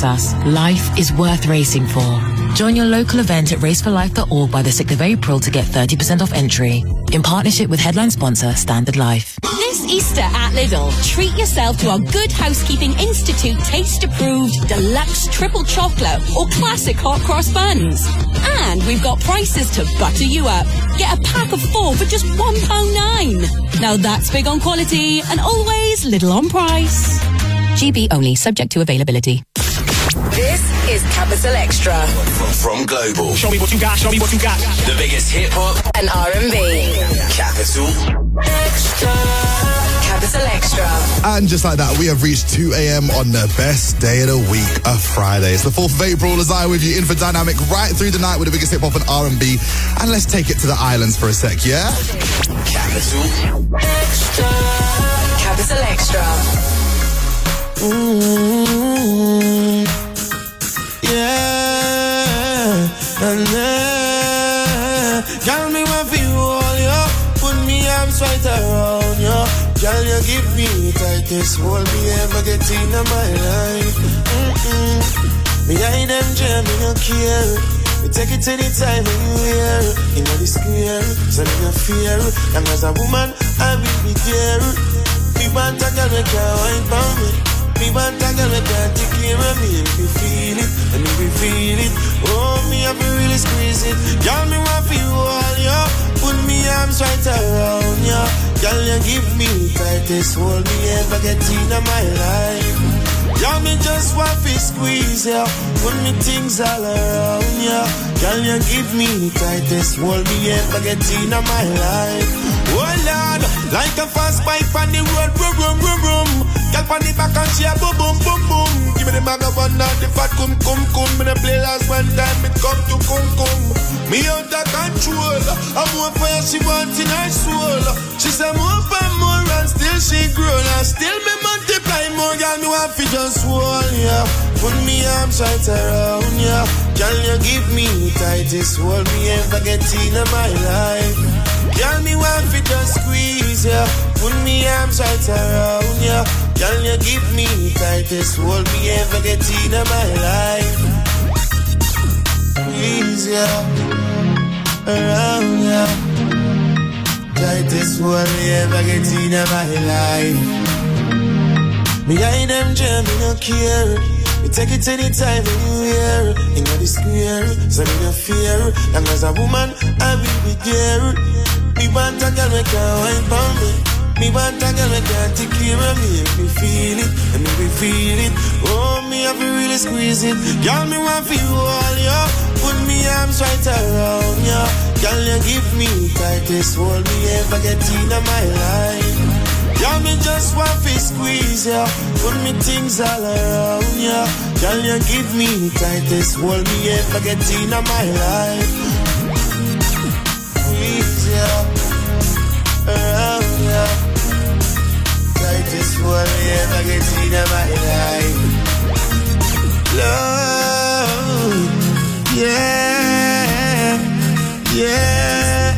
Veritas. Life is worth racing for. Join your local event at raceforlife.org by the 6th of April to get 30% off entry. In partnership with headline sponsor Standard Life. This Easter at Lidl, treat yourself to our Good Housekeeping Institute taste-approved deluxe triple chocolate or classic hot cross buns. And we've got prices to butter you up. Get a pack of 4 for just £1.09. Now that's big on quality and always little on price. GB only, subject to availability. This is Capital Extra. From Global. Show me what you got, show me what you got. The biggest hip-hop and R&B. Capital Extra. Capital Extra. And just like that, we have reached 2 a.m. on the best day of the week, a Friday. It's the 4th of April, as I with you in for Dynamic right through the night with the biggest hip-hop and R&B. And let's take it to the islands for a sec, yeah? Capital Extra. Capital Extra. Yeah, girl, me want for you all, yo. Put me arms right around you. Girl, you give me the tightest hold me ever get in my life. Me hide them jam, me no care. We take it anytime anywhere. In the square, so me no fear. And as a woman, I will be there. Me want a girl that can wine for me. Me want a girl that can take care of me. If you feel it, and if you feel it, oh, me have to really squeeze it. Girl, me want for you all, yo. Put me arms right around you. Girl, you give me the tightest hold me ever get in my life. Girl, me just want to squeeze you. Put me things all around you. Girl, you give me the tightest hold me ever get in my life. Oh Lord, like a fast bike on the road, boom, boom, boom, boom. Girl, on the back and she a boom, boom, boom, boom. Give me the bag of one now, the fat cum, cum, cum. Me the play last one time, it come to cum, cum. Me out of control. I'm more for her, she wants in her soul. She say more and more and still she grow. And still me multiply more, girl, me want to just hold ya. Put me arms right around ya. Girl, you give me the tightest hold me ever get in my life. Girl, me want to just squeeze ya. Put me arms right around ya. Girl, you give me the tightest hold me ever get in my life. Squeeze ya, around ya. Tightest hold me ever get in my life. Me hide them jam, me no care. Me take it anytime, anywhere. In the square, so me no fear. And as a woman, I will be there. Me want a girl that can wine for me. Me want a girl that can take care of me. If me feel it, and if me feel it, oh, me have to really squeeze it. Girl, me want for you all, yo. Put me arms right around you. Girl, you give me the tightest hold me ever get in my life. Girl, me just want to squeeze ya. Put me things all around ya. Girl, you give me the tightest hold me ever get in my life. Squeeze ya, around ya. Tightest hold me ever get in my life. Love, yeah, yeah.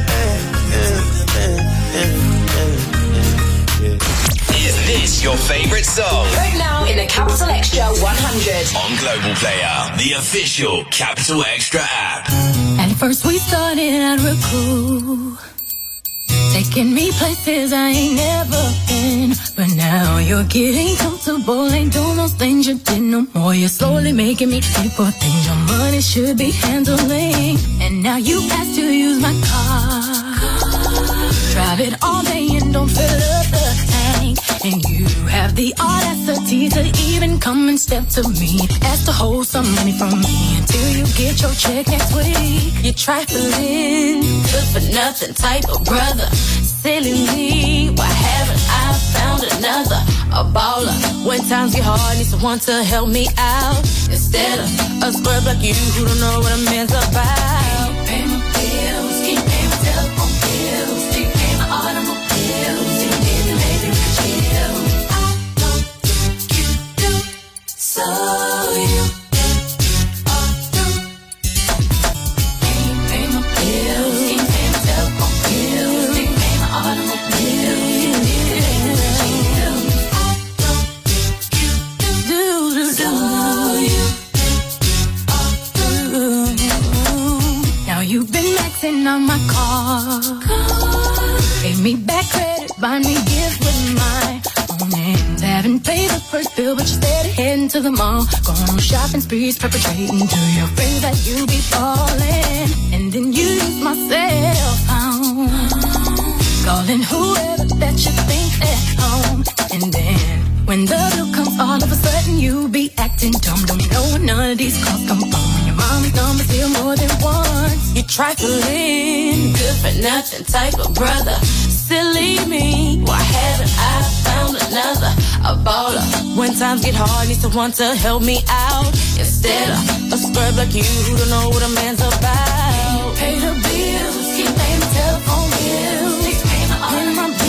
Is this your favorite song? Right now in the Capital Extra 100. On Global Player, the official Capital Extra app. At first we started out real cool, taking me places I ain't never been. But now you're getting comfortable, ain't doing those things you did no more. You're slowly making me pay for things your money should be handling. And now you ask to use my car, drive it all day and don't fill up the tank. And you have the audacity to even come and step to me, ask to hold some money from me until you get your check next week. You're trifling, good for nothing type of brother. Silly me, why haven't I found another? A baller, when times get hard, need someone to help me out. Instead of a scrub like you who don't know what a man's about. Pay my bills, can't pay my telephone bills, can't pay my automobiles, can't pay the baby chill. I don't think you do, so you are through. Can't pay my bills, can't pay my telephone bills, can't pay my automobiles, can't pay the baby chill. I don't think you do, so you hopping on my car. Gave me back credit, buy me gifts with my own hands. Haven't paid the first bill, but you steady heading to the mall. Going on shopping sprees, perpetrating to your friends that you be falling. And then you use my cell phone, calling whoever that you think at home. And then when the bill comes, all of a sudden you be acting dumb. Don't know where none of these calls come from. Your mommy's number still more than once. You trifling, good for nothing type of brother. Silly me, why haven't I found another? A baller. When times get hard, need someone to help me out. Instead of a scrub like you who don't know what a man's about. Pay the bills, keep paying my telephone bills, keep paying my bills.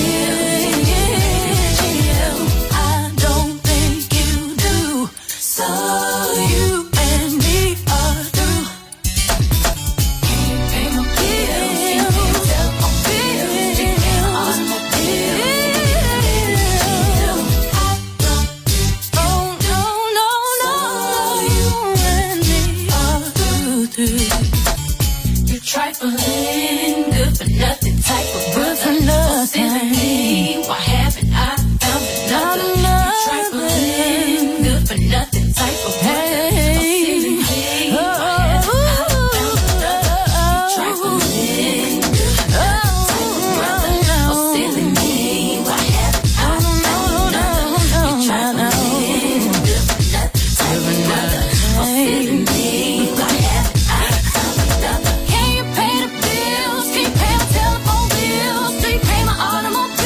I don't think you do, so you and me are through. Can you pay my bills, keep paying my telephone bills, keep paying my bills. Oh no, you and me are through. You trifling, good for nothing type of brother. For nothing. Why haven't I found another? You trifling, good for nothing type of brother. Why haven't I found another? You trifling, good for nothing type of brother. Oh, silly me, why haven't I found another? You trifling, good for nothing type of brother. Oh, silly me, why haven't I found another? Can you pay the bills? Can you pay my telephone bills? Do you pay my automobile?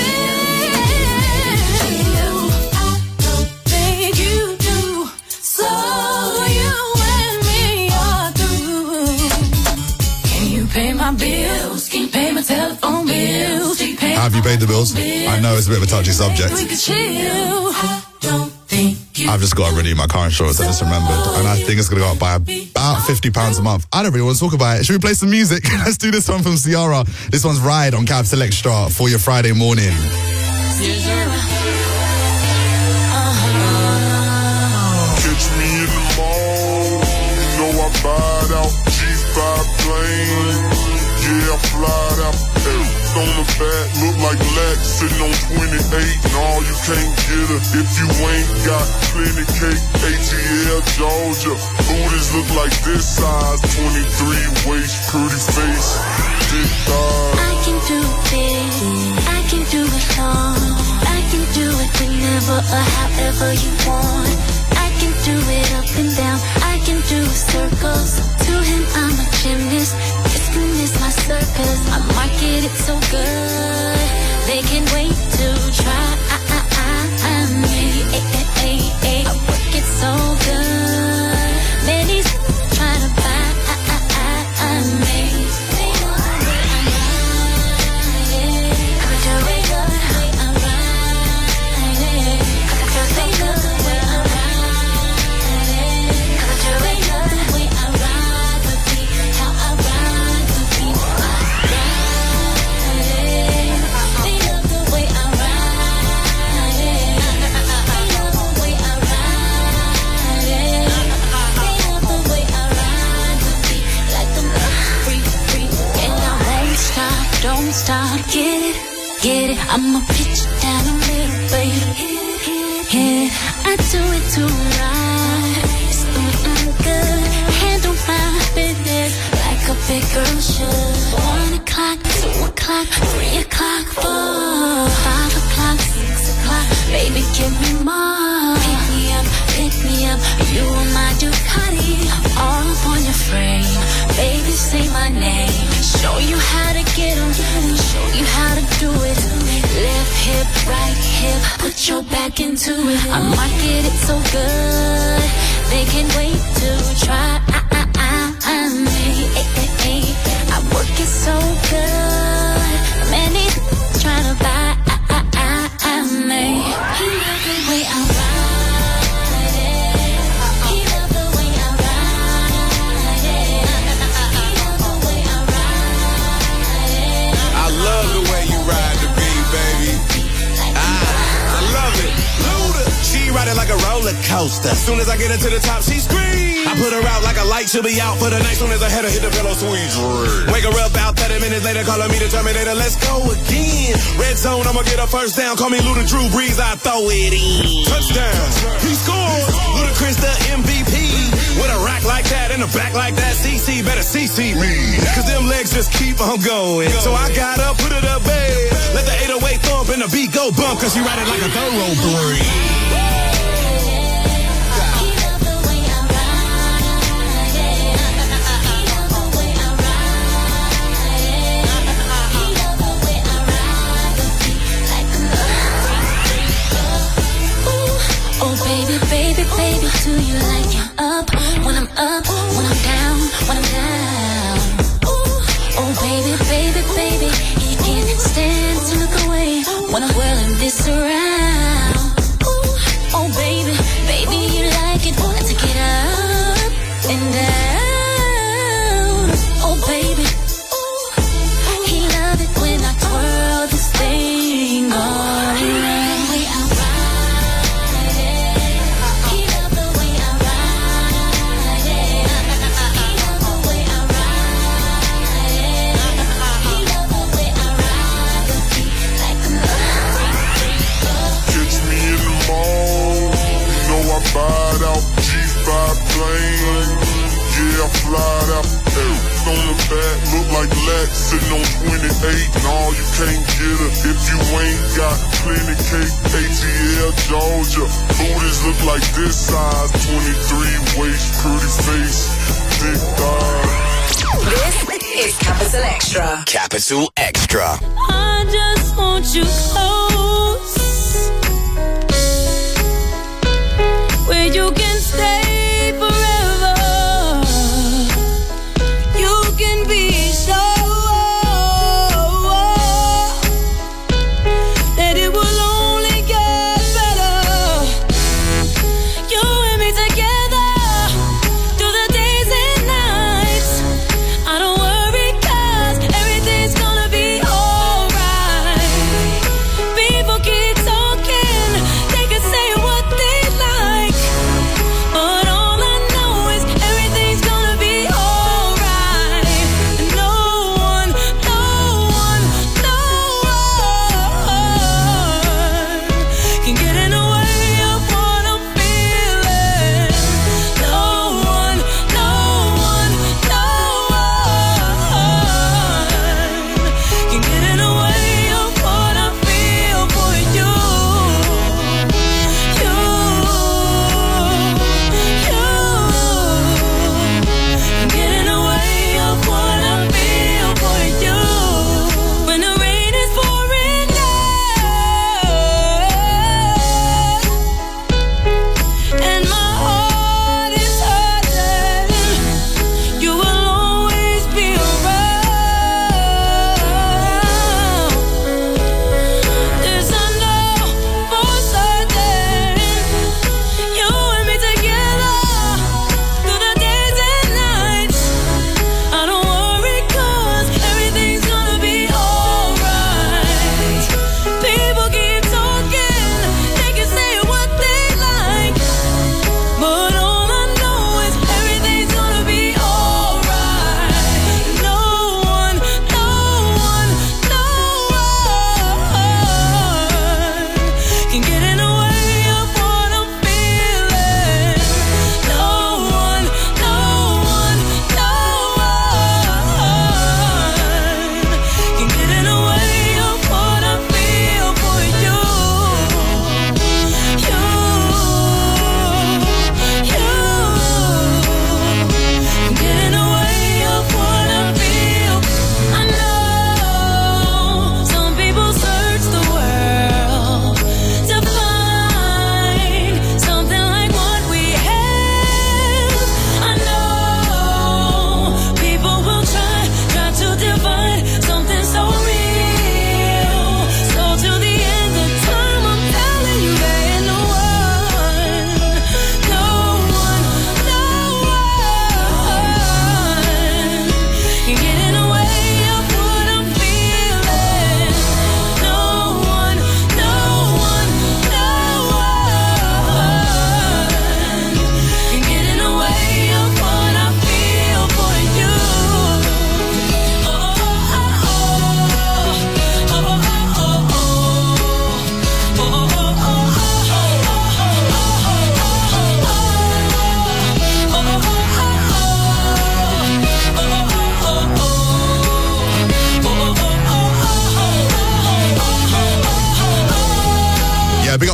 I don't think you do, so you and me are through. Can you pay my bills? Can you pay my telephone bills? Do you pay Have you paid the bills? I know it's a bit of a touchy subject. we could chill. I don't think you I've just got to renew my car insurance, I just remembered. And I think it's going to go up by about £50 a month. I don't really want to talk about it. Should we play some music? Let's do this one from Ciara. This one's Ride on Capital Extra for your Friday morning. Catch me in the mall, you know I bought out G5 plane. Yeah, I flied out. On the back, look like Lex sitting on 28. No, you can't get her if you ain't got plenty cake. ATL, Georgia. Booties look like this size. 23 waist, pretty face. Big thighs. I can do it, I can do it all. I can do it whenever or however you want. I can do it up and down, I can do circles. To him I'm a gymnast, Islam is my circus. I market it so good, they can wait to try me. I work it so good, many trying to buy me. Don't stop, get it, I'ma pitch it down the middle, baby. Hit it, I do it to right. It's good, handle my business like a big girl should. 1 o'clock, 2 o'clock, 3 o'clock, 4, 5 o'clock, 6 o'clock, baby give me more. Pick me up, you are my Ducati. All up on your frame, baby say my name. Show you how to get 'em, show you how to do it. Left hip, right hip, put your back into it. I market it so good, they can wait to try me. I work it so good, many try to buy me. He love the way I ride it. He love the way I ride it. He love the way I ride it. I love the way you ride the beat, baby. I love it. Luda, she ride it like a roller coaster. As soon as I get her to the top, she screams. I put her out like a light, she'll be out for the night. Soon as I had her hit the pillow, sweet dream. Wake her up about 30 minutes later, calling me the Terminator. Let's go again. Red zone, I'ma get a first down. Call me Luda Drew Brees, I throw it in. Touchdown, he scores. Ludacris the MVP. With a rack like that and a back like that, CC better CC me. Cause them legs just keep on going. So I got up, put it up, babe. Let the 808 thump and the beat go bump. Cause she ride it like a thoroughbred. Oh baby, baby, baby, do you like it up? When I'm up, when I'm down, when I'm down. Ooh. Oh baby, baby, baby, you can't stand to look away when I'm whirling this around. Ooh. Oh baby, baby, you like it when I take it up and down. Oh baby, he love it when I twirl this thing all around. Fired out, G5 plane. Yeah, I flied out. On the back, look like Lex sitting on 28. No, you can't get her if you ain't got plenty cake. ATL, Georgia. Booties look like this size. 23 waist, pretty face, thick thighs. This is Capital Extra. Capital Extra. I just want you close, where you can stay forever. You can be sure that it will only get better. You and me together through the days and nights. I don't worry 'cause everything's gonna be alright. Be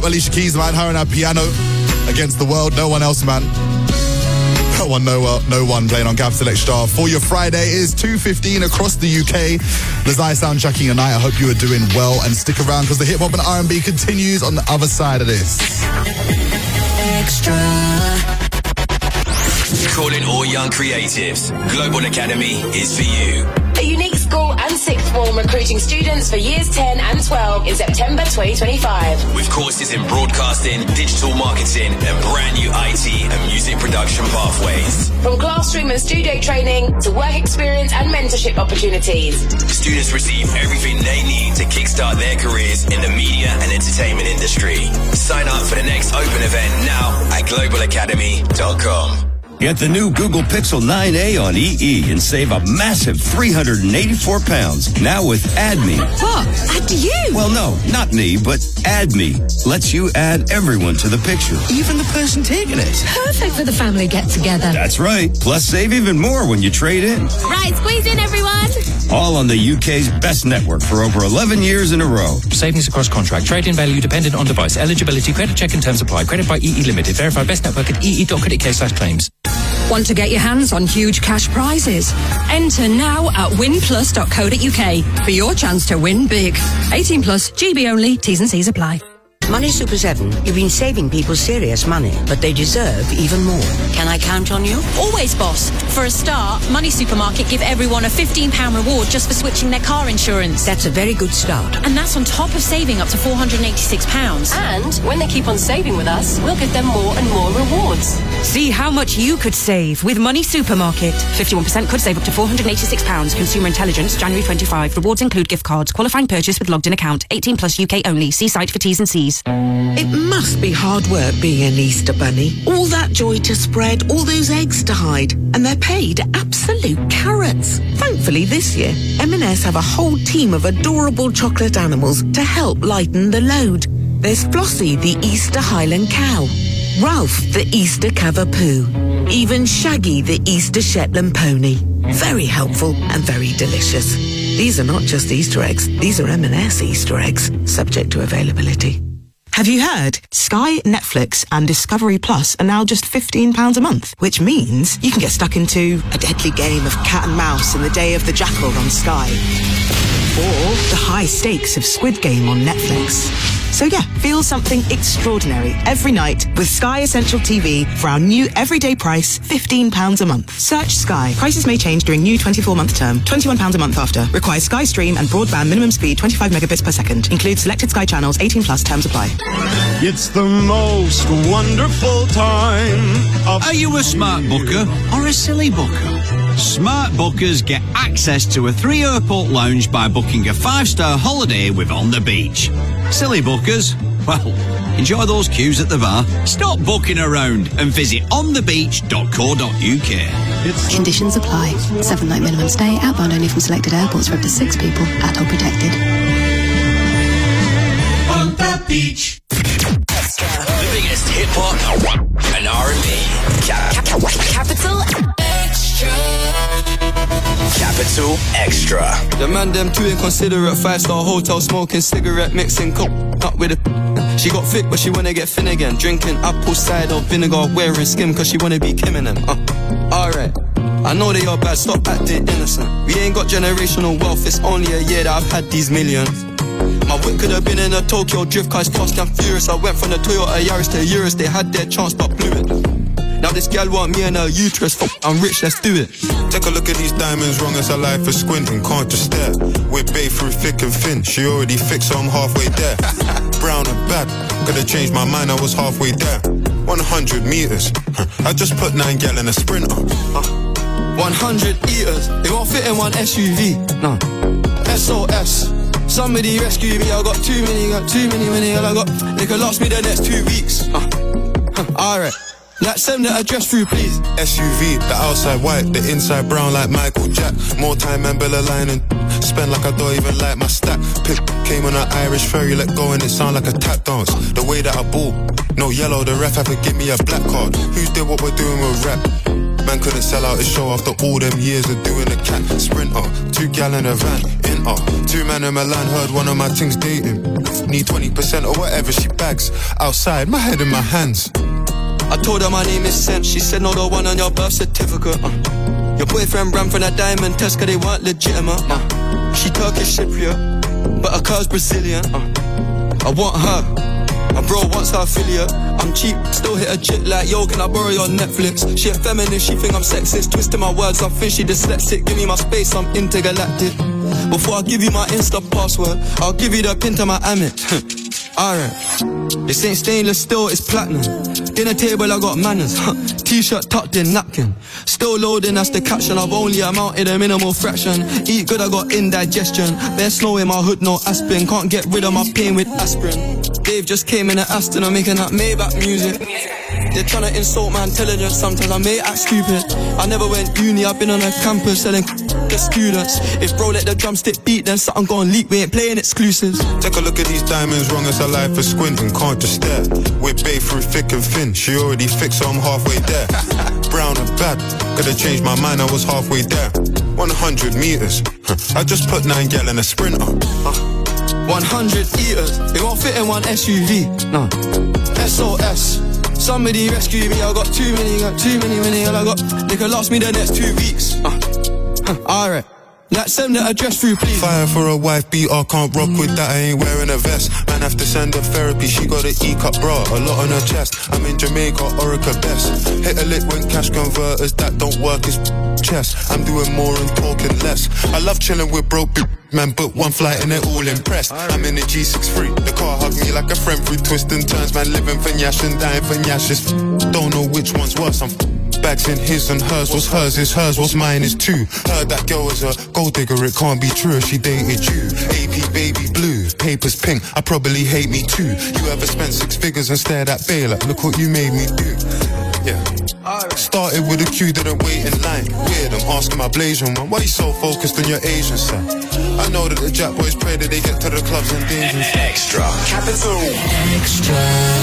Alicia Keys, man. Her and her piano against the world. No one else, man. No one playing on Capital Extra. For your Friday is 2:15 across the UK. Lazai soundtracking tonight. I hope you are doing well and stick around because the hip hop and R&B continues on the other side of this. Extra. Calling all young creatives. Global Academy is for you. A unique school and sixth form recruiting students for years 10 and 12 in September 2025. With courses in broadcasting, digital marketing, and brand new IT and music production pathways. From classroom and studio training to work experience and mentorship opportunities. Students receive everything they need to kickstart their careers in the media and entertainment industry. Sign up for the next open event now at globalacademy.com. Get the new Google Pixel 9a on EE and save a massive £384. Now with AdMe. What? Add you? Well, no, not me, but AdMe lets you add everyone to the picture, even the person taking it. Perfect for the family get-together. That's right. Plus, save even more when you trade in. Right, squeeze in, everyone. All on the UK's best network for over 11 years in a row. Savings across contract. Trade-in value dependent on device. Eligibility. Credit check and terms apply. Credit by EE Limited. Verify best network at ee.co.uk/claims. Want to get your hands on huge cash prizes? Enter now at winplus.co.uk for your chance to win big. 18 plus, GB only, T's and C's apply. Money Super 7, you've been saving people serious money, but they deserve even more. Can I count on you? Always, boss. For a start, Money Supermarket give everyone a £15 reward just for switching their car insurance. That's a very good start. And that's on top of saving up to £486. And when they keep on saving with us, we'll give them more and more rewards. See how much you could save with Money Supermarket. 51% could save up to £486. Consumer Intelligence, January 25. Rewards include gift cards. Qualifying purchase with logged in account. 18 plus UK only. See site for T's and C's. It must be hard work being an Easter bunny. All that joy to spread, all those eggs to hide, and they're paid absolute carrots. Thankfully this year, M&S have a whole team of adorable chocolate animals to help lighten the load. There's Flossie, the Easter Highland cow, Ralph, the Easter Cavapoo, even Shaggy, the Easter Shetland pony. Very helpful and very delicious. These are not just Easter eggs, these are M&S Easter eggs, subject to availability. Have you heard? Sky, Netflix and Discovery Plus are now just £15 a month, which means you can get stuck into a deadly game of cat and mouse in the Day of the Jackal on Sky. Or the high stakes of Squid Game on Netflix. So yeah, feel something extraordinary every night with Sky Essential TV for our new everyday price, £15 a month. Search Sky. Prices may change during new 24-month term. £21 a month after. Requires Sky Stream and broadband minimum speed 25 megabits per second. Includes selected Sky channels. 18 plus terms apply. It's the most wonderful time of... Are you a smart booker or a silly booker? Smart bookers get access to a 3-airport lounge by booking a 5-star holiday with On the Beach. Silly bookers? Well, enjoy those queues at the bar. Stop booking around and visit onthebeach.co.uk. Conditions apply. 7-night minimum stay, outbound only from selected airports for up to 6 people. Adult protected. On the beach. The biggest hip hop and R&B. Capital Extra. Capital Extra. The man them too inconsiderate. 5-star hotel smoking cigarette, mixing coke up with a. She got thick but she wanna get thin again. Drinking apple cider vinegar, wearing skim cause she wanna be Kim and them. Alright, I know they are bad, stop acting innocent. We ain't got generational wealth, it's only a year that I've had these millions. My whip could have been in a Tokyo drift car, it's fast and furious. I went from the Toyota Yaris to Urus, they had their chance but blew it. Now this gal want me and her uterus, fuck, I'm rich, let's do it. Take a look at these diamonds, wrong as a life for squinting, can't just stare. We're babe through thick and thin, she already fixed so I'm halfway there. Brown and bad, could've changed my mind, I was halfway there. 100 meters, I just put 9 gal in a Sprinter. 100 eaters, they won't fit in one SUV, no. SOS, somebody rescue me, I got too many, I got, they could last me the next 2 weeks. Alright. Like send the address through please. SUV, the outside white, the inside brown like Michael Jack. More time and Bella line and spend like I don't even like my stack. Pick came on an Irish ferry, let go and it sound like a tap dance. The way that I ball, no yellow, the ref have to give me a black card. Who did what we're doing with rap? Man couldn't sell out his show after all them years of doing a cat. Sprinter, 2 gal in a van, in 2 man in Milan, heard one of my things dating. Need 20% or whatever she bags. Outside, my head in my hands. I told her my name is Sense. She said no, the one on your birth certificate. Your boyfriend ran from that diamond test cause they weren't legitimate. She Turkish Cypriot, but her car's Brazilian. I want her. My bro wants her affiliate. I'm cheap, still hit a jit like, yo, can I borrow your Netflix? She a feminist, she think I'm sexist. Twisting my words, I think she dyslexic. Give me my space, I'm intergalactic. Before I give you my Insta password, I'll give you the pin to my Amex. Alright, this ain't stainless steel, it's platinum. Dinner table, I got manners. T-shirt tucked in, napkin. Still loading, that's the caption. I've only amounted a minimal fraction. Eat good, I got indigestion. Bare snow in my hood, no aspirin. Can't get rid of my pain with aspirin. Dave just came in an Aston, I'm making that Maybach music. They're trying to insult my intelligence, sometimes I may act stupid. I never went uni, I've been on a campus selling to students. If bro let the drumstick beat, then something gon' leak, we ain't playing exclusives. Take a look at these diamonds, wrong as a life for squinting, can't just stare. We're bae through thick and thin, she already fixed so I'm halfway there. Brown and bad, could've changed my mind, I was halfway there. 100 meters, I just put 9 gal in a sprinter. 100 eaters, they won't fit in one SUV. No, SOS. Somebody rescue me, I got too many, all I got. They could last me the next 2 weeks. Alright, let's send the address through, please. Fire for a wife beater, can't rock with that, I ain't wearing a vest. Man have to send her therapy, she got an E-cup bra, a lot on her chest. I'm in Jamaica, Orica best. Hit a lick when cash converters, that don't work, it's chest. I'm doing more and talking less. I love chilling with broke man, book one flight and they're all impressed. I'm in the G63, the car hugged me like a friend through twists and turns. Man living for Nyash and dying for Nyashes. Don't know which one's worse, I'm bags in his and hers. What's hers is hers, what's mine is too. Heard that girl was a gold digger, it can't be true if she dated you. AP baby blue, papers pink, I probably hate me too. You ever spent 6 figures and stared at Bae like, look what you made me do. Yeah. Started with a queue, didn't wait in line. Weird, I'm asking my Blasian one, why you so focused on your Asian side? I know that the Jack boys pray that they get to the clubs and dangerous. Extra. Capital. Extra.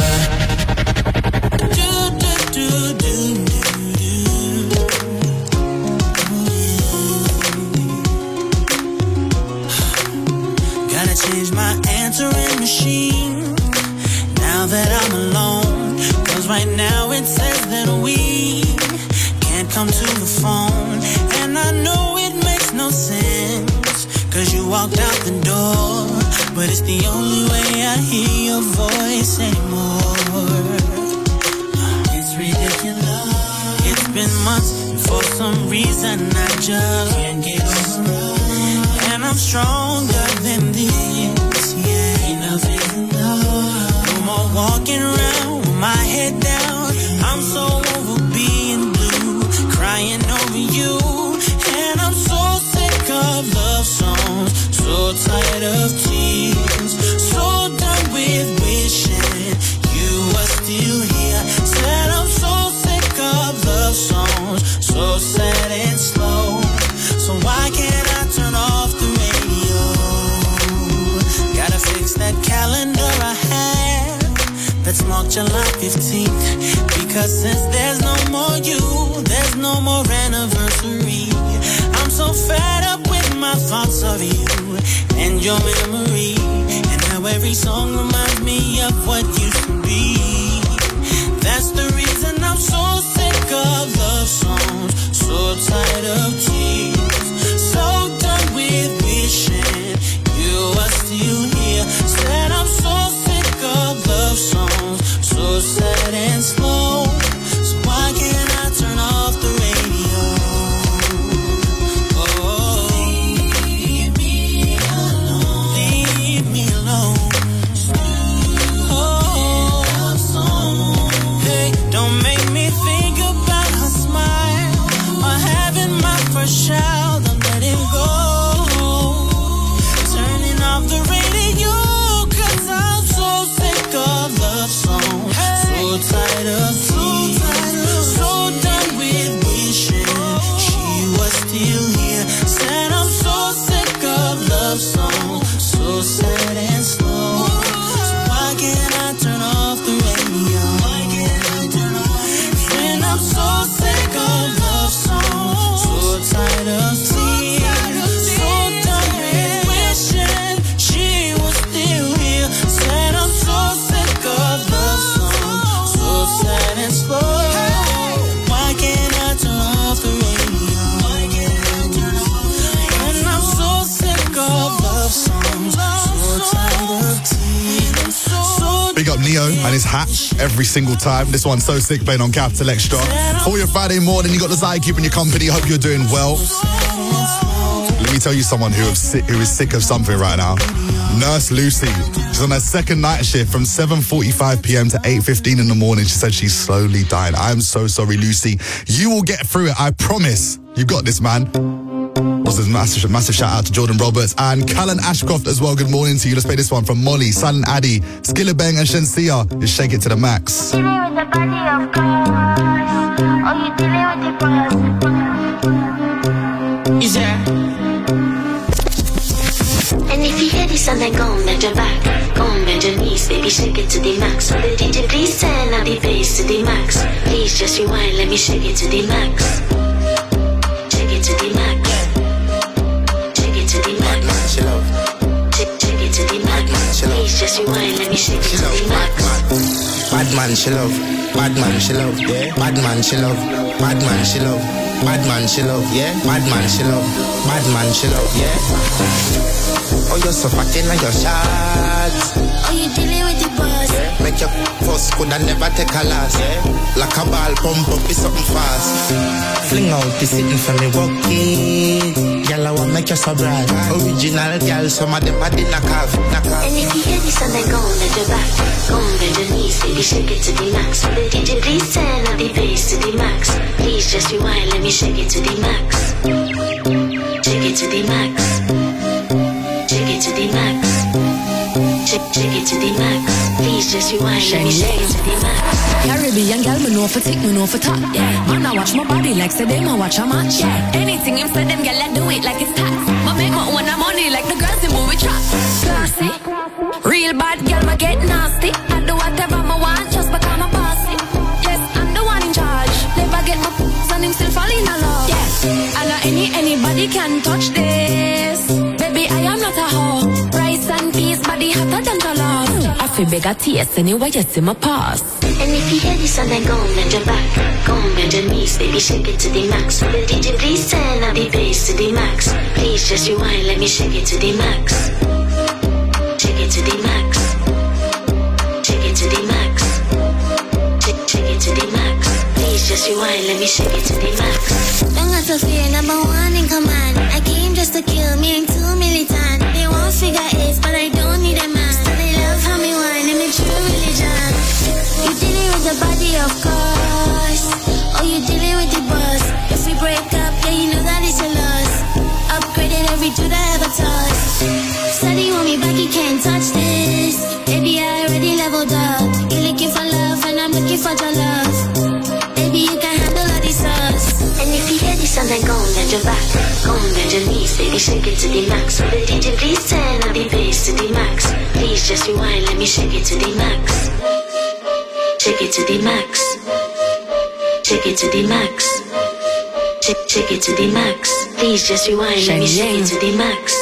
Gotta change my answering machine now that I'm alone. Cause right now it says that we can't come to the phone. And I know it makes no sense, cause you walked out the door. But it's the only way I hear your voice anymore. It's ridiculous. It's been months and for some reason I just can't get over. And I'm stronger than this, yeah. Enough is enough. No more walking around with my head down. I'm so over being blue, crying over you. And I'm so sick of love songs, so tired of tears, so done with wishing you were still here. Said I'm so sick of love songs, so sad and slow. So why can't I turn off the radio? Gotta fix that calendar I have that's marked July 15th. Because since there's no more you, there's no more anniversary. I'm so fed up with my thoughts of you and your memory, and how every song reminds me of what used to be. That's the reason I'm so sick of love songs, so tired of tears, so done with wishing you are still here. Said I'm so sick of love songs, so sad and slow. So why can't I turn off the radio? Oh, leave me alone. Leave me alone. Oh, hey, don't make me think about her smile or having my first child. I'm letting go. Turning off the radio, cause I'm so sick of love songs, so tired of tears, so done with wishing she was still here. Said I'm so sick of love songs, so sad and slow. So why can't I turn off the radio? And I'm so sick of love songs, so tired of Romeo and his hat every single time. This one's so sick, playing on Capital Extra. For your Friday morning, you got the Zai keeping your company. Hope you're doing well. Let me tell you someone who is sick of something right now. Nurse Lucy. She's on her second night shift from 7:45 p.m. to 8:15 in the morning. She said she's slowly dying. I'm so sorry, Lucy. You will get through it, I promise. You got this, man. Also, massive shout out to Jordan Roberts and Callan Ashcroft as well. Good morning to you. Let's play this one from Molly, Silent Addy, Skillabang and Shensia. Just shake it to the max. And if you hear this song, then go and bend your back. Go and bend your knees, baby, shake it to the max. So the DJ, please turn up the bass to the max. Please just rewind, let me shake it to the max. Shake it to the max. Shake it to the max. Shake it to the max. Please just rewind, let me shake it to the max. Bad man, she love. Bad man, she love. Yeah. Bad man, she love. Bad man, she love. Bad man, she love. Yeah. Bad man, she love. Bad man, she love. Yeah. Oh, you're so fat in your shots. Oh, you dealing with the boss. Yeah. Make your first could and never take a last. Yeah. Like a ball, pump up, be something fast. Fling out the sitting for me, walk it. Girl, I want make you so bright. Original girl, some of them are the knockoff. And if you hear this song, then go and bend your back. Go and bend your knees, baby, shake it to the max. So the DJ, please turn up the bass to the max. Please just rewind, let me shake it to the max. Shake it to the max. Shake it to the max. Shake it to the max. Please just rewind, let me shake it to the max. Caribbean girl, me know for tick, me know for top. Yeah, man, I watch my body like say them, I watch a match. Yeah, anything him say them, girl, I do it like it's tax. My make my own money like the girls in movie trap. Classy, real bad girl, me get nasty. I do whatever I want just because I'm bossy. Yes, I'm the one in charge. Never get my and him still fall in love. Yeah, I know anybody can touch this. Baby, I am not a hoe. Rice and peas, body hotter than jollof. I feel beg a taste anyway, you see my pass. And if you hear this song, then go and bend your back. Go and bend your knees, baby, shake it to the max. So the DJ, please turn up the bass to the max. Please just rewind, let me shake it to the max. Shake it to the max. Shake it to the max. Shake it to the max. Please just rewind, let me shake it to the max. Don't got to fear, number one in command. I came just to kill me and 2 militant. They won't figure eight, but I don't need a man. So they love how me whine and me true religion. You dealing with the body, of course. Oh, you dealing with the boss. If we break up, yeah, you know that it's a loss. Upgraded every dude I ever touched. Steady want me back, you can't touch this. Baby, I already leveled up. You're looking for love and I'm looking for your love. Baby, you can handle all these sauce. And if you hear this song, then go and bend your back. Go and bend your knees, baby, shake it to the max. So the DJ, please turn up the bass to the max. Please just rewind, let me shake it to the max. Shake it to the max. Shake it to the max. Shake it to the max. Please just rewind, let me shake it to the max.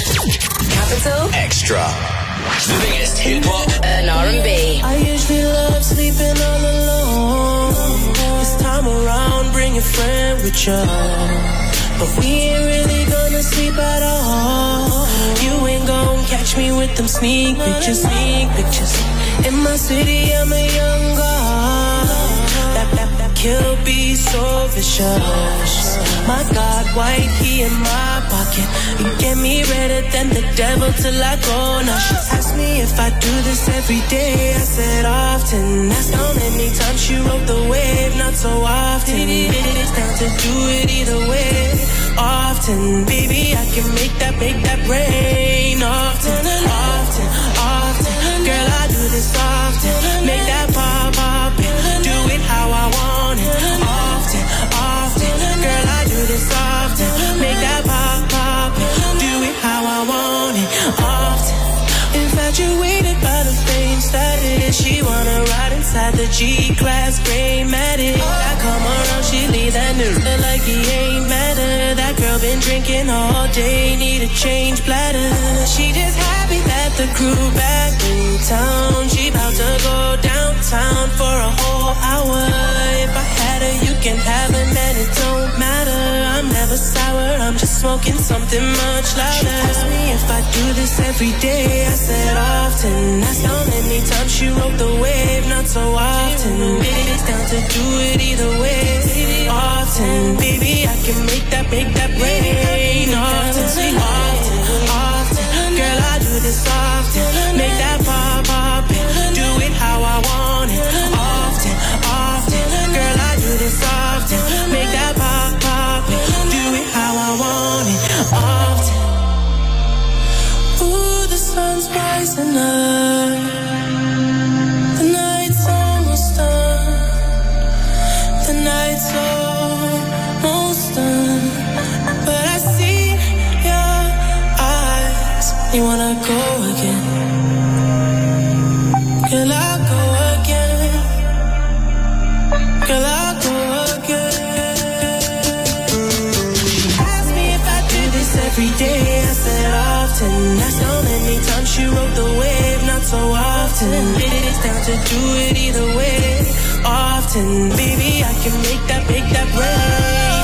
Capital Extra. The biggest hip hop and R&B. I usually love sleeping all alone. This time around, bring a friend with you. But we ain't really gonna sleep at all. You ain't gonna catch me with them sneak pictures. In my city, I'm a young god. That kill be so vicious. My God, white key in my pocket. You get me redder than the devil till I go. Now she asked me if I do this every day. I said often. That's how many times she rode the wave. Not so often. It's down to do it either way. Often, baby, I can make that rain. Often. Girl, I do this often. Make that pop. Do it how I want it. Often. Girl, I do this often. Make that pop. Do it how I want it. Often. Infatuated by the fame status. She wanna ride inside the G-Class gray Matic. I come around, she leave that nigga like he ain't matter. That girl been drinking all day, need a change bladder. She just happy that the crew back in town. She about to go downtown for a whole hour. If I had her, you can have her, man, it don't matter. I'm never sour, I'm just smoking smoking something much louder. She asked me if I do this every day. I said often. That's how many times she rode the wave. Not so often. It's down to do it either way. Often, baby, I can make that rain. Often, girl, I do this often. Make that pop, do it how I want it. Often, girl, I do this often. Make that pop, do it how I want it. Often. Ooh, the sun's rising up. The night's almost done. The night's almost done. But I see your eyes. You wanna go again? Girl, I'll go again. Girl, I'll go again. She asked me if I do this every day. I said often. That's how many times she rode the wave. Not so often. It's down to do it either way. Often, baby, I can make that rain.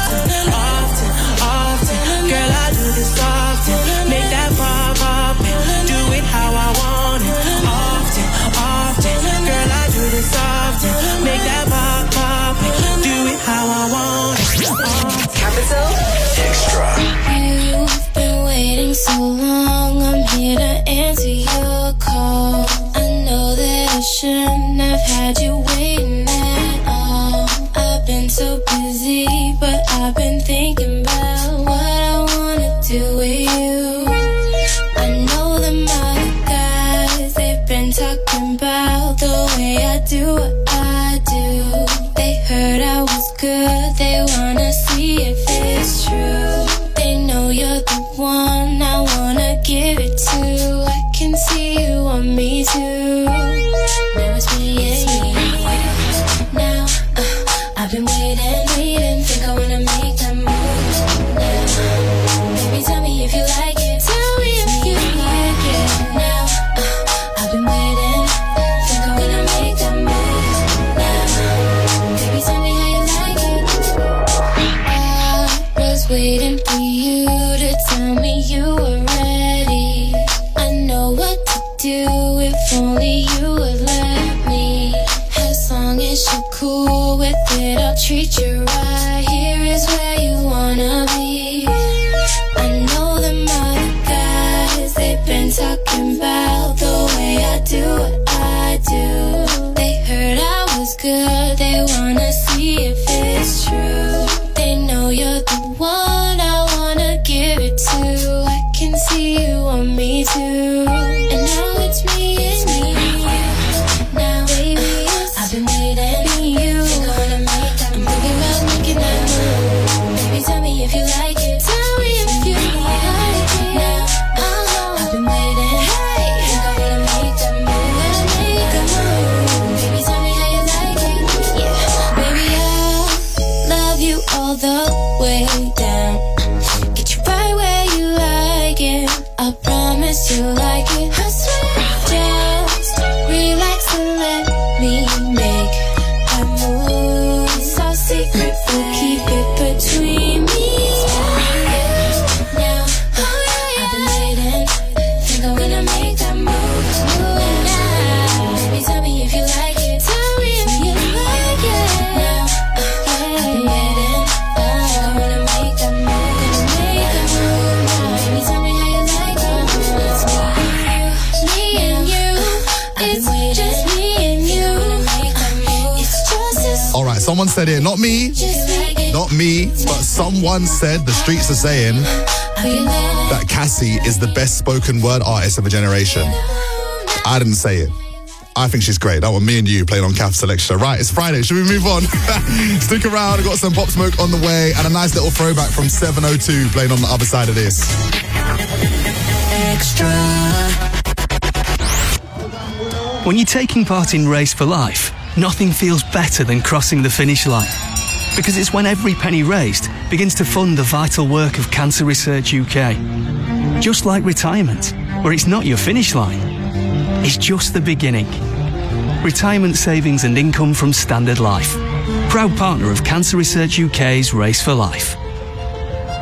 Often, girl, I do this often. Make that pop, do it how I want it. Often, girl, I do this often. Make that pop, do it how I want it. Capital Extra. You've been waiting so long. I'm here to answer your call. I know that I shouldn't have had you waiting at all. I've been so busy, but I've been thinking about what I wanna do with you. I know them other guys, they've been talking about the way I do what I do. They heard I was good, they wanna see if it's true. They know you're the one I wanna give it to. I can see you want me too. Now it's me and you. Now, I've been waiting, think I wanna make that move. Now, baby, tell me if you like it. Tell me if you like it. Now, I've been waiting, think I wanna make that move. Now, baby, tell me how you like it. I was waiting for you to tell me you were ready. I know what to do if only you would let me. As long as you're cool with it, I'll treat you right. Here is where you wanna be. I know them other guys, they've been talking about the way I do what I do. They heard I was good, they wanna see if it's true. They know you're the one I wanna give it to. I can see you want me too. And now it's me and me. Now, baby, I've been waiting for you. Gonna make that move. I'm thinking about making that move. Baby, tell me if you like it. Tell me if you like it. Now, I've been waiting. Hey, think I'm gonna make that move. Gonna make that move. Baby, tell me how you like it. Yeah, baby, I'll love you all the way down. Get you right where you like it. I promise you like it. I swear, just relax and let me make a move. It's all secret, but keep it between me and you. Now, I've been waiting, think I'm gonna make that move. Now, baby, tell me if you like it. Tell me if you like it. Now, I've been waiting, think I'm gonna make that move. Gonna make that move. Now, baby, tell me how you like it. It's me and you. It's just me and you. It's just us. All right, someone said it, not me, but someone said, the streets are saying that Cassie is the best spoken word artist of a generation. I didn't say it. I think she's great. That one, me and you playing on Capital Extra. Right, it's Friday. Should we move on? Stick around. I've got some Pop Smoke on the way and a nice little throwback from 702 playing on the other side of this. Extra. When you're taking part in Race for Life, nothing feels better than crossing the finish line. Because it's when every penny raised begins to fund the vital work of Cancer Research UK. Just like retirement, where it's not your finish line, it's just the beginning. Retirement savings and income from Standard Life. Proud partner of Cancer Research UK's Race for Life.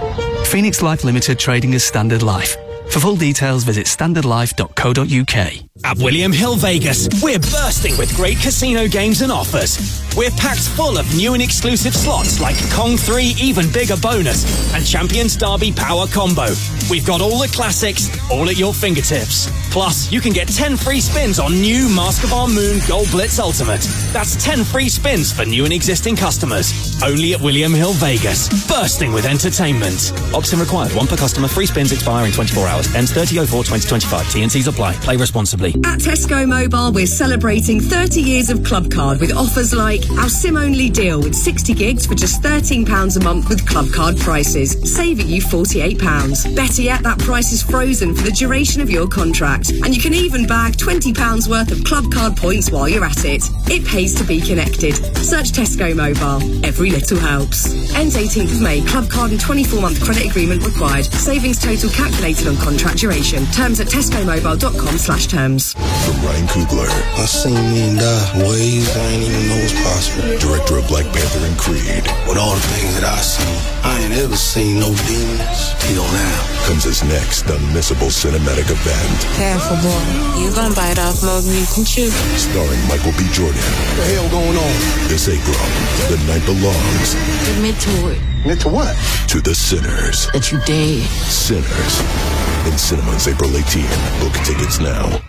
Phoenix Life Limited trading as Standard Life. For full details, visit standardlife.co.uk. At William Hill Vegas, we're bursting with great casino games and offers. We're packed full of new and exclusive slots like Kong 3 Even Bigger Bonus and Champions Derby Power Combo. We've got all the classics, all at your fingertips. Plus, you can get 10 free spins on new Mask of Our Moon Gold Blitz Ultimate. That's 10 free spins for new and existing customers. Only at William Hill Vegas. Bursting with entertainment. Opt-in required. 1 per customer. Free spins expire in 24 hours. Ends 30/04/2025. T&Cs apply. Play responsibly. At Tesco Mobile, we're celebrating 30 years of Club Card with offers like our SIM-only deal with 60 gigs for just £13 a month with Club Card prices, saving you £48. Better yet, that price is frozen for the duration of your contract. And you can even bag £20 worth of Club Card points while you're at it. It pays to be connected. Search Tesco Mobile. Every little helps. Ends 18th of May. Club Card and 24-month credit agreement required. Savings total calculated on contract duration. Terms at tescomobile.com/terms. From Ryan Coogler. I seen me in ways I ain't even know was possible. Director of Black Panther and Creed. With all the things that I see, I ain't ever seen no demons till now. Comes his next unmissable cinematic event. Careful, boy. You gonna bite off more than you can chew. Starring Michael B. Jordan. What the hell going on? This April, the night belongs. Admit to it. Admit to what? To the sinners. That you dead. Sinners. In cinemas April 18. Book tickets now.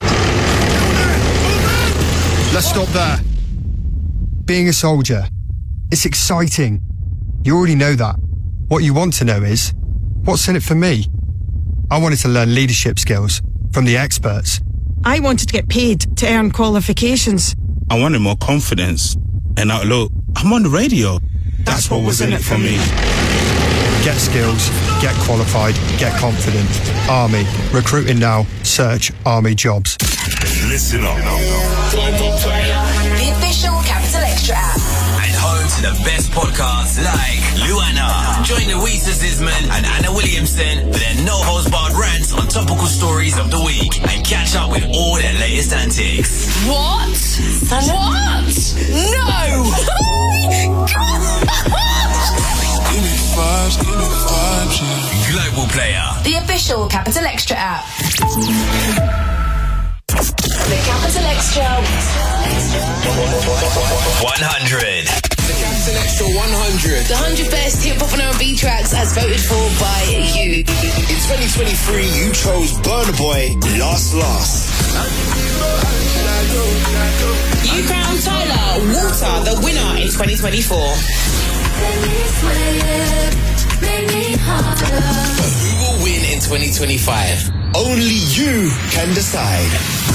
Let's stop there. Being a soldier, it's exciting. You already know that. What you want to know is, what's in it for me? I wanted to learn leadership skills from the experts. I wanted to get paid to earn qualifications. I wanted more confidence. And now look, I'm on the radio. That's what was in it for me. Get skills, get qualified, get confident. Army. Recruiting now. Search Army jobs. Listen up. The official Capital Extra app. And home to the best podcasts like Luana. Join Louisa Zisman and Anna Williamson for their no-holds-barred rants on topical stories of the week and catch up with all their latest antics. What? What? No! Give me vibes, yeah. Global Player. The official Capital Extra app. The Capital Extra 100. The Capital Extra 100. The 100 best hip-hop and R&B tracks as voted for by you. In 2023, you chose Burna Boy, Last. You crowned Tyler Water the winner in 2024. Who will win in 2025? Only you can decide.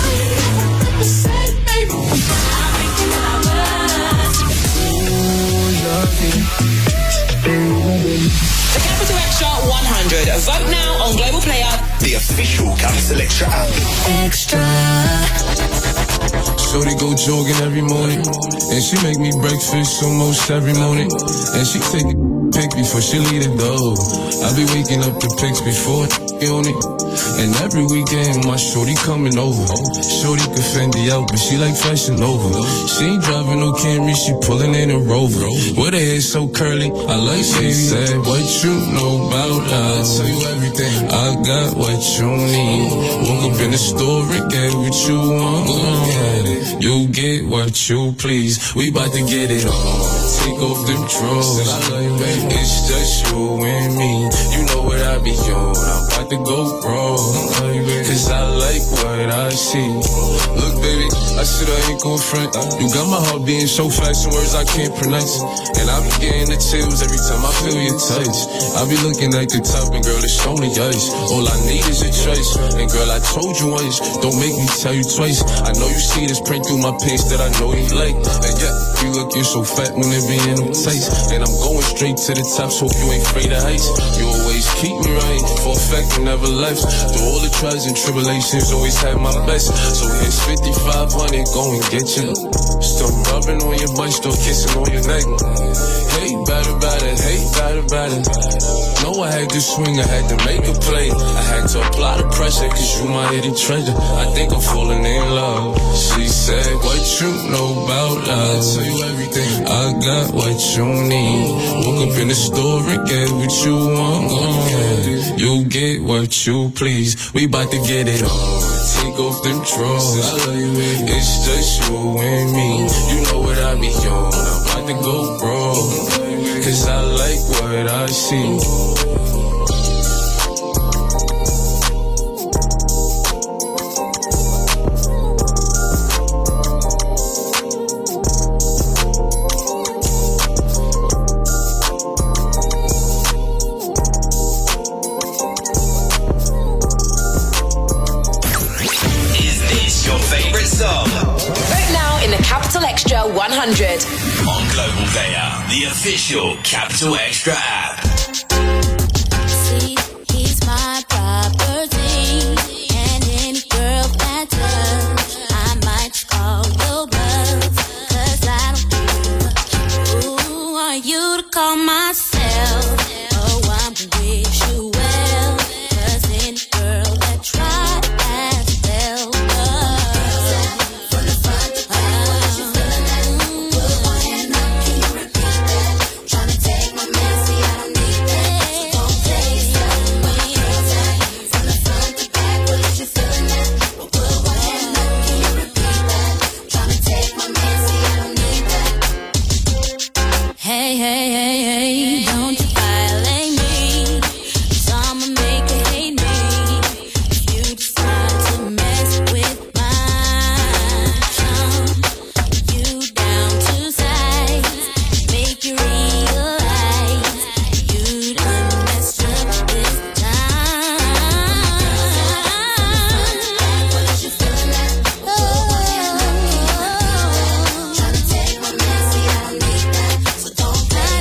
The Capital Extra 100. Vote now on Global Player. The official Capital Extra app. Extra. Shorty go jogging every morning, and she make me breakfast almost every morning, and she take a pic before she leave the door. I be waking up the pics before on it, and every weekend my shorty coming over. Shorty can Fendi out, but she like Fashion Nova. She ain't driving no Camry, she pulling in a Rover. With her hair so curly, I like she said, what you know about us? I'll tell you everything. I got what you need. Woke up in the store and get what you want. Get it. You get what you please. We bout to get it on. Take off them drawers. It's just you and me. You know what I be on. I'm about to go wrong. Cause I like what I see. Look, baby, I said I ain't gon' front. You got my heart beating so fast, some words I can't pronounce. And I be getting the chills every time I feel your touch. I be looking at the top and girl, it's only ice. All I need is a choice. And girl, I told you once, don't make me tell you twice. I know you see this print through my pants that I know you like. And yeah, you looking so fat when it be in them tights. And I'm going straight to the top, so you ain't afraid of heights. You always keep me right, for a fact you never left. Through all the trials and tribulations, always had my best. So here's 5,500, go and get you. Still rubbing on your butt, still kissing on your neck. Hey, bad about it, hey, bad about it. No know I had to swing, I had to make a play. I had to apply the pressure, cause you my hidden treasure. I think I'm falling in love. She said, what you know about love? I'll tell you everything. I got what you need. Woke up in the store and get what you want. You get what you please. We bout to get it on. Take off them drawers. I love you, baby. It's just you and me. You know what I be on. I'm about to go wrong. Cause I like what I see. Extra 100 on Global Player, the official Capital Extra app. See, he's my property, and any girl that does, I might call your bluff, 'cause I don't give a who are you to call myself? Oh, I'm gonna wish you well, 'cause any girl that tried has failed. Hey, don't you violate me, 'cause I'ma make you hate me, if you decide to mess with my charm. You down to size, make you realize, you done messed up this time. What is you feeling that? Trying to take my man, see I don't need that, so don't.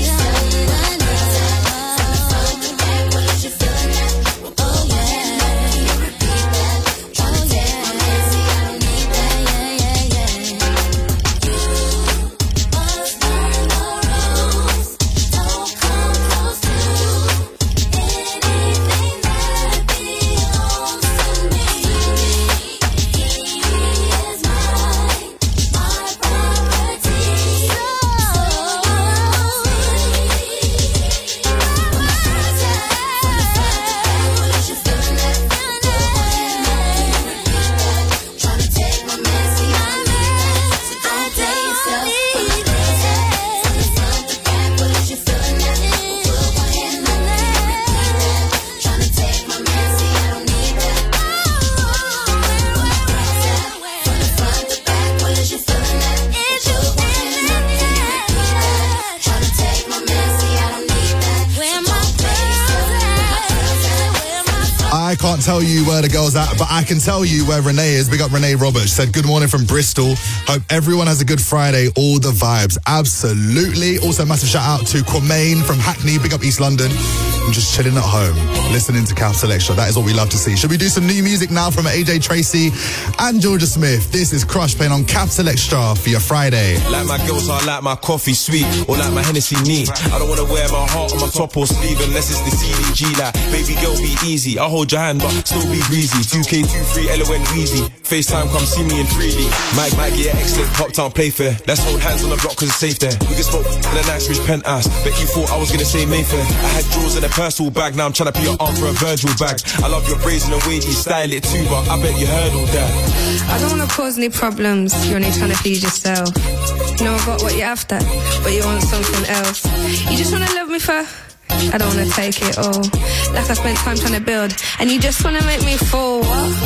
I can't tell you where the girl's at, but I can tell you where Renee is. Big up Renee Roberts. She said, good morning from Bristol. Hope everyone has a good Friday. All the vibes. Absolutely. Also, massive shout out to Quamaine from Hackney. Big up East London. I'm just chilling at home, listening to Capital Extra. That is what we love to see. Should we do some new music now from AJ Tracy and Georgia Smith? This is Crush playing on Capital Extra for your Friday. Like my girls, I like my coffee sweet, or like my Hennessy neat. I don't want to wear my heart on my top or sleeve unless it's the CDG. Like, baby girl, be easy. I'll hold your hand, but still be breezy. 2K23, LON Weezy. FaceTime, come see me in 3D. Might get excellent, pop town play fair. Let's hold hands on the block cause it's safe there. We can smoke in a nice rich penthouse. Bet you thought I was gonna say Mayfair. I had drawers in a personal bag, now I'm trying to put your arm for a Virgil bag. I love your braids and the way you style it too, but I bet you heard all that. I don't wanna cause any problems, you're only trying to please yourself. You know I got what you're after, but you want something else. You just wanna love me for, I don't wanna take it all. Like I spent time trying to build, and you just wanna make me fall.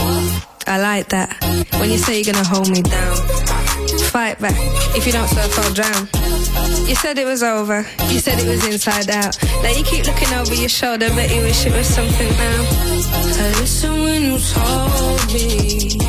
I like that, when you say you're gonna hold me down. Fight back, if you don't surf I'll drown. You said it was over, you said it was inside out. Now you keep looking over your shoulder, bet you wish it was something now. I listen when you told me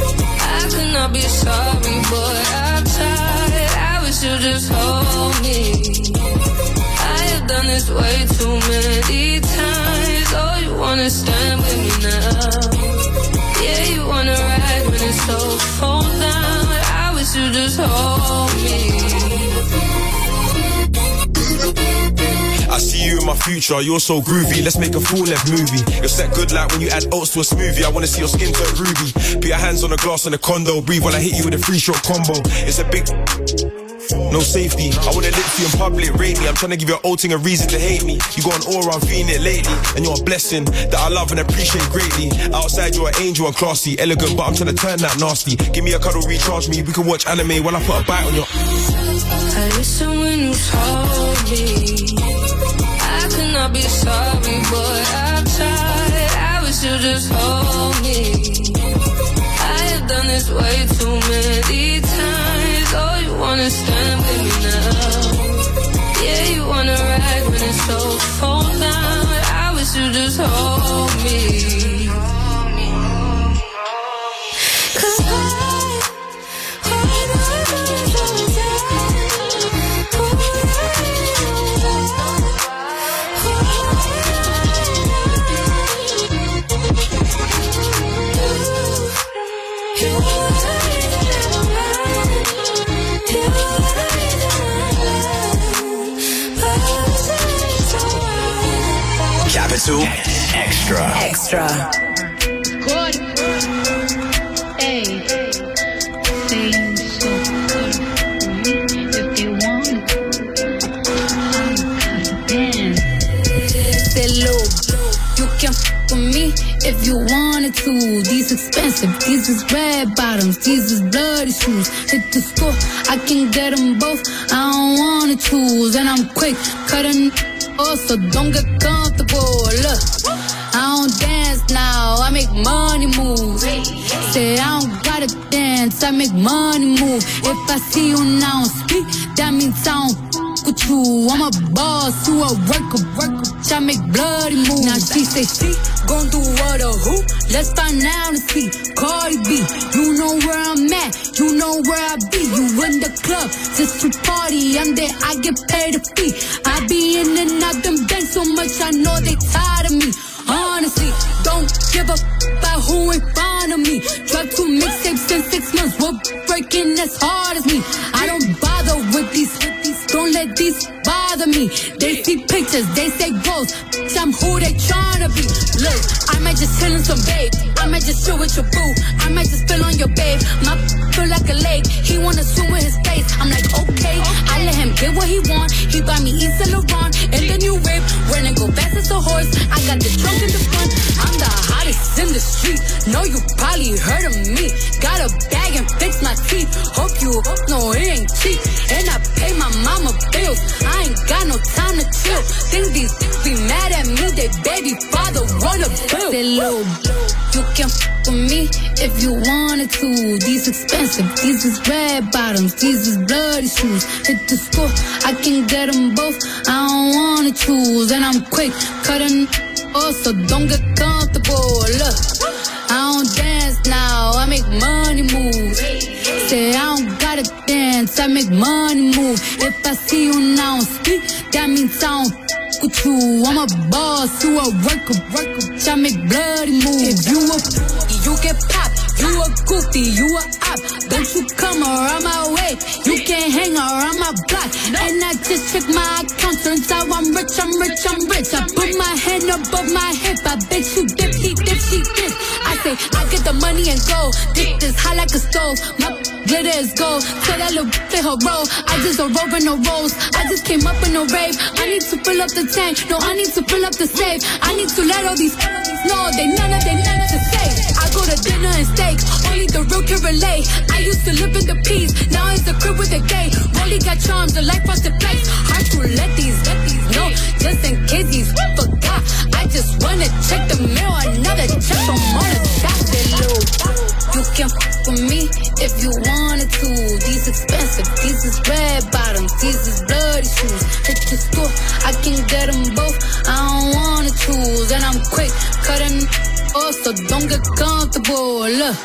I could not be sorry, boy, I'm tired. I wish you just hold me. I have done this way too many times. Oh, you wanna stand with me now? Yeah, you wanna ride when it's so fall down. I wish you just hold me. I see you in my future. You're so groovy, let's make a full-length movie. You're set good like when you add oats to a smoothie. I wanna see your skin turn ruby. Put your hands on the glass in the condo. Breathe while I hit you with a 3-shot combo. It's a big... no safety. I wanna lick you in public, rate me. I'm trying to give your old thing a reason to hate me. You got an aura, I'm feeling it lately. And you're a blessing that I love and appreciate greatly. Outside you're an angel and classy, elegant, but I'm trying to turn that nasty. Give me a cuddle, recharge me. We can watch anime while I put a bite on your... I listen when you told me I could not be sorry, but I tried. I wish you just hold me. I have done this way too many times. Oh, you wanna stand with me now? Yeah, you wanna ride when it's so cold down. I wish you just hold me. Capital Extra. Good. Hey, saying so good for me if you want. Damn. Say low, you can f with me if you wanted to. These expensive, these is red bottoms, these is bloody shoes. Hit the store, I can get them both. I don't wanna choose, and I'm quick cutting. So don't get comfortable. Look, I don't dance now, I make money move. Say I don't gotta dance, I make money move. If I see you now speak, that means I don't with you. I'm a boss, you a worker. I make bloody moves. Now she say she gon' do what or who? Let's find out and see. Cardi B, you know where I'm at, you know where I be. You in the club just to party, I'm there, I get paid a fee. I be in and out them banks so much, I know they tired of me. Honestly, don't give a about who in front of me. Drop 2 mixtapes in 6 months, we're breaking as hard as me. I don't bother with these, don't let these bother me. They see pictures, they say goals, I'm who they tryna be. Look, I might just chill in some babe, I might just chill with your boo, I might just spill on your babe. My feel like a lake, he wanna swim with his face. I'm like, okay, I let him get what he want. He buy me Yves Saint Laurent and the new whip, run and go fast as a horse. I got the trunk in the front, I'm the hottest in the street. Know you probably heard of me. Got a bag and fix my teeth. Hope you know it ain't cheap. And I pay my mama bills. I ain't got no time to chill. Think these be mad at me, they baby father run a bill. Say low, you can f with me if you wanted to. These expensive, these is red bottoms, these is bloody shoes. Hit the store, I can get them both. I don't wanna choose, and I'm quick cutting. So don't get comfortable. Look, I don't dance now, I make money move. Say I don't gotta dance, I make money move. If I see you now speak, that means I don't with you. I'm a boss, you a worker. I make bloody moves. If you get popped. You a goofy, you a op. Don't you come around my way. You can't hang around my block. And I just check my account. Turns out I'm rich. I put my hand above my hip. I bet you dip, he dip, she dip. I say, I get the money and go. Dick is hot like a stove. My glitter is gold. Tell that little play her role. I just a rope and no rolls. I just came up in a rave. I need to fill up the tank. No, I need to fill up the safe. I need to let all these know they none to say. I go to dinner and steak. Only the real can relate. I used to live in the peace. Now it's the crib with the gay. Rolly got charms, the life was the place. Hard to let these know. Just in case these forgot. I just wanna check the mail. Another check from all the shots they low. You can f with me if you wanted to. These expensive, these is red bottoms, these is bloody shoes. Hit the store, I can get them both. I don't wanna choose, and I'm quick cutting. So don't get comfortable. Look,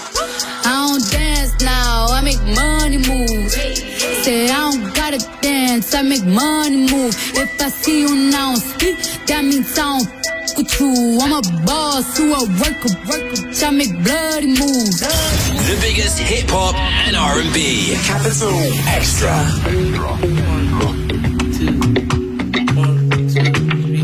I don't dance now, I make money move. Say I don't gotta dance, I make money move. If I see you now speak, that means I don't with you. I'm a boss, you a worker. I make bloody moves. The biggest hip hop and R&B. Capital Extra.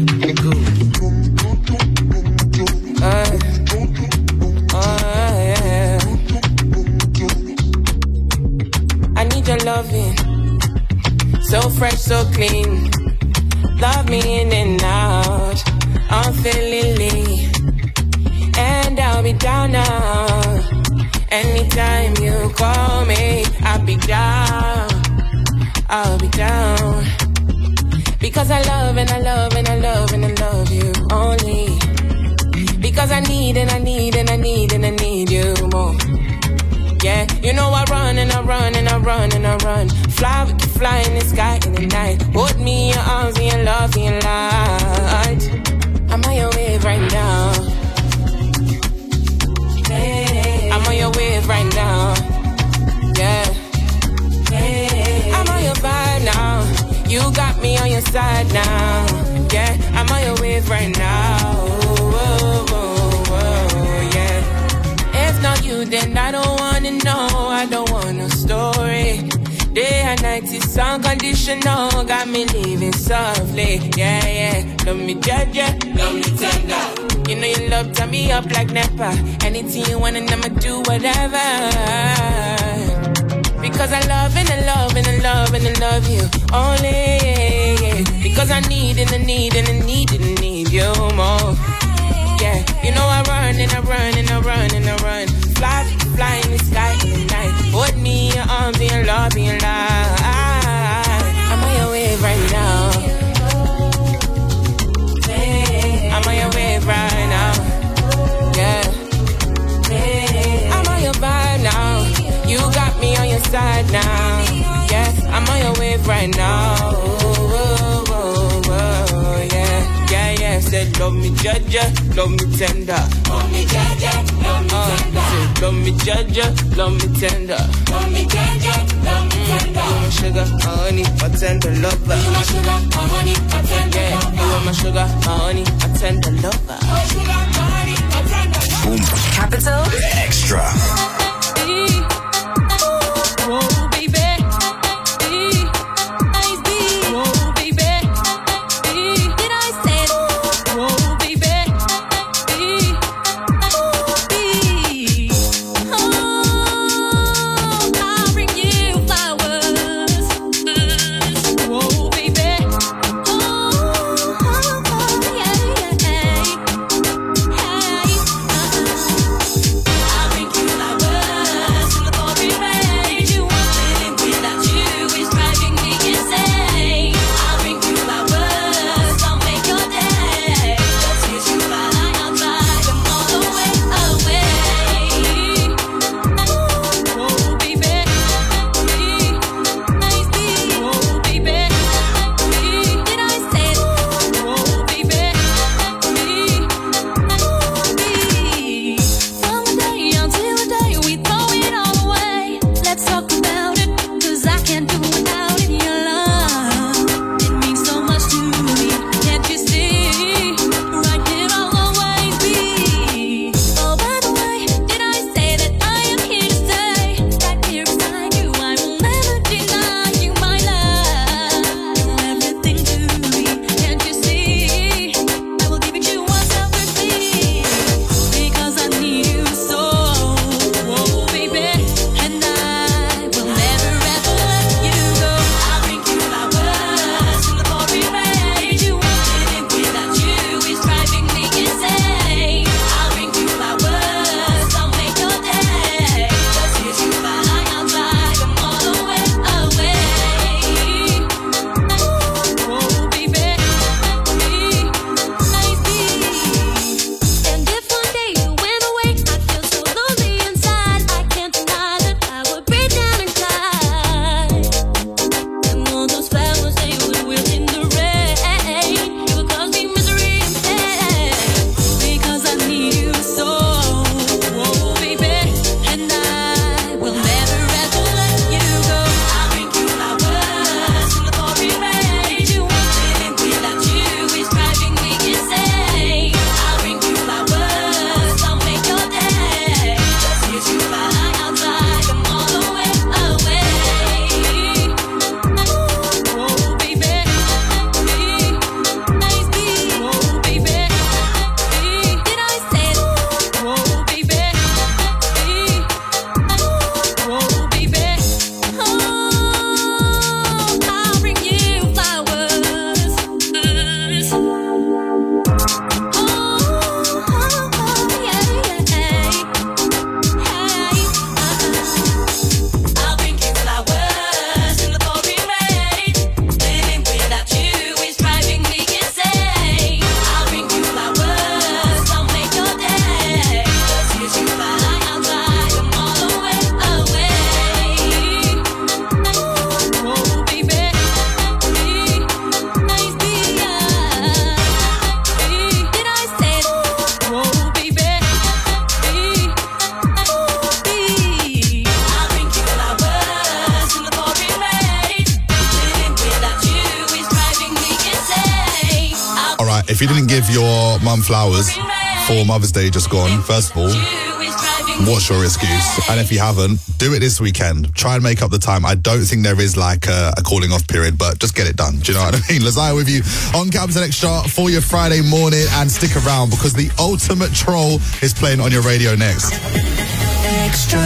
be down. I'll be down. Because I love and I love and I love and I love you only. Because I need and I need and I need and I need you more. Yeah, you know I run and I run and I run and I run. Fly, we can fly in the sky in the night. Hold me in your arms and your love and your light. I'm on your wave right now. I'm on your wave right now. Yeah. I'm on your vibe now. You got me on your side now. Yeah, I'm on your wave right now. Oh, oh, oh, yeah. If not you, then I don't wanna know. I don't want no story. Day and night is unconditional. Got me living softly. Yeah, yeah. Love me judge, love me tender. You know you love turn me up like Nepa. Anything you want and I'ma do whatever. Because I love and I love and I love and I love you only. Because I need and I need and I need and I need you more. Yeah, you know I run and I run and I run and I run. Fly, fly in the sky in the night. Hold me in your arms and your love and your light. I'm on your wave right now. I'm on your wave right now. Yeah. I'm on your vibe now. You got me on your side now. Yeah, I'm on your wave right now. Oh, oh, oh, oh, yeah. Yeah, yeah. Said love me judge, love me tender. Love me judge, love me tender. Said love me judge, love me tender. Love me judge, love me tender. You my sugar, my honey, my tender lover. You my sugar, my honey, my tender lover. You are my sugar, my honey, my tender lover. My sugar, my honey, my tender lover. Boom. Capital Extra. Whoa, baby. Whoa, baby. Did I say it? Whoa, baby. Oh, I'll bring you flowers. Whoa, baby. Oh, yeah, yeah, hey. All right, if you didn't give your mum flowers for Mother's Day just gone, first of all, what's your excuse? And if you haven't, do it this weekend. Try and make up the time. I don't think there is like a calling off period, but just get it done. Do you know what I mean? Lazaya with you on Capital Extra for your Friday morning, and stick around because the ultimate troll is playing on your radio next. Extra.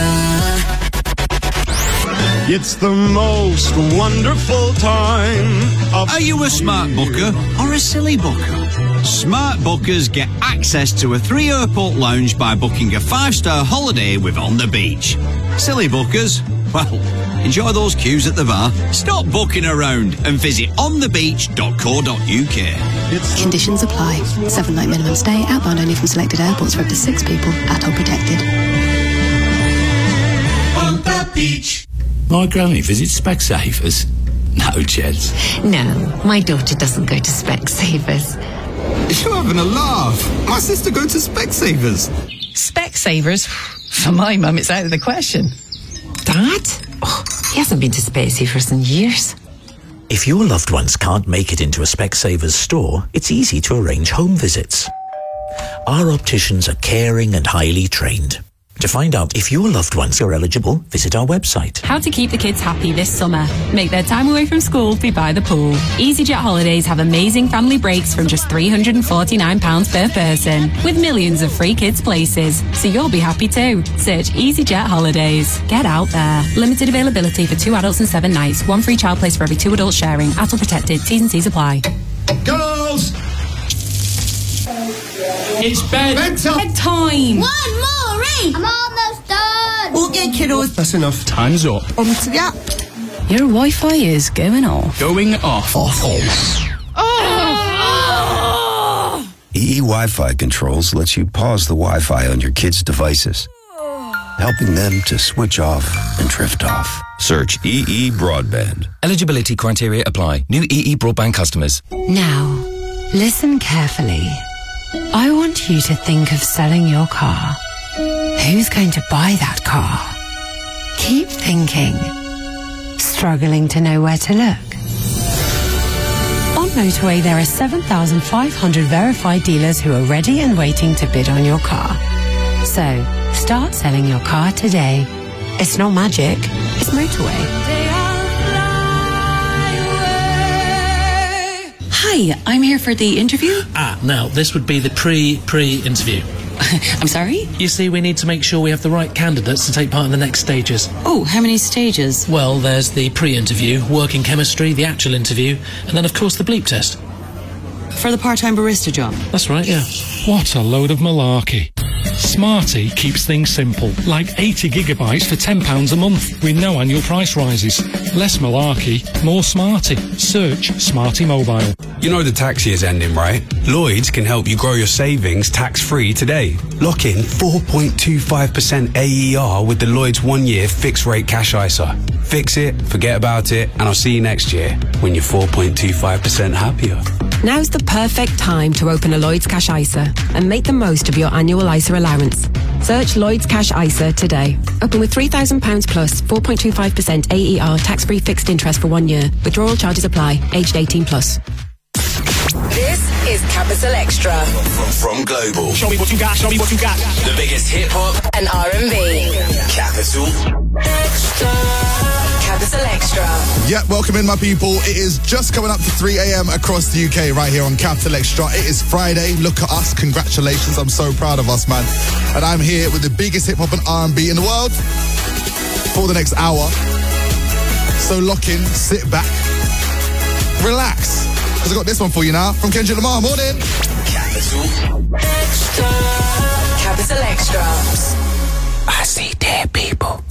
It's the most wonderful time of... Are you a smart booker or a silly booker? Smart bookers get access to a 3-airport lounge by booking a 5-star holiday with On the Beach. Silly bookers? Well, enjoy those queues at the bar. Stop booking around and visit onthebeach.co.uk. Conditions apply. 7-night minimum stay, outbound only from selected airports for up to 6 people, ATOL protected. On the beach. My granny visits Specsavers. No, Jeds. No, my daughter doesn't go to Specsavers. You're having a laugh. My sister goes to Specsavers. Specsavers? For my mum, it's out of the question. Dad? Oh, he hasn't been to Specsavers in years. If your loved ones can't make it into a Specsavers store, it's easy to arrange home visits. Our opticians are caring and highly trained. To find out if your loved ones are eligible, visit our website. How to keep the kids happy this summer. Make their time away from school be by the pool. EasyJet holidays have amazing family breaks from just £349 per person, with millions of free kids places. So you'll be happy too. Search EasyJet holidays. Get out there. Limited availability for 2 adults and 7 nights. 1 free child place for every 2 adults sharing. ATOL protected. T's and C's apply. Girls! It's bedtime. One more ring. I'm almost done. Okay, kiddos. That's enough. Time's up. On to the app. Your Wi-Fi is going off. Going off. EE Wi-Fi Controls lets you pause the Wi-Fi on your kids' devices, helping them to switch off and drift off. Search EE Broadband. Eligibility criteria apply. New EE Broadband customers. Now, listen carefully. I want you to think of selling your car. Who's going to buy that car? Keep thinking. Struggling to know where to look? On Motorway, there are 7,500 verified dealers who are ready and waiting to bid on your car. So, start selling your car today. It's not magic, it's Motorway. Hi, I'm here for the interview. Now, this would be the pre-interview. I'm sorry? You see, we need to make sure we have the right candidates to take part in the next stages. Oh, how many stages? Well, there's the pre-interview, working chemistry, the actual interview, and then, of course, the bleep test. For the part-time barista job? That's right, yeah. What a load of malarkey. Smarty keeps things simple, like 80 gigabytes for £10 a month, with no annual price rises. Less malarkey, more Smarty. Search Smarty Mobile. You know the tax year's ending, right? Lloyds can help you grow your savings tax-free today. Lock in 4.25% AER with the Lloyds 1-year fixed-rate cash ISA. Fix it, forget about it, and I'll see you next year when you're 4.25% happier. Now's the perfect time to open a Lloyds Cash ISA and make the most of your annual ISA allowance. Search Lloyds Cash ISA today. Open with £3,000 plus 4.25% AER tax-free fixed interest for 1 year. Withdrawal charges apply. Aged 18 plus. This is Capital Extra. From Global. Show me what you got, show me what you got. The biggest hip-hop and R&B. Capital Extra. Capital Extra. Yeah, welcome in, my people. It is just coming up to 3 a.m. across the UK right here on Capital Extra. It is Friday. Look at us. Congratulations. I'm so proud of us, man. And I'm here with the biggest hip-hop and R&B in the world for the next hour. So lock in, sit back, relax. Because I got this one for you now from Kendrick Lamar. Morning. Capital Extra. Capital Extra. I see dead people.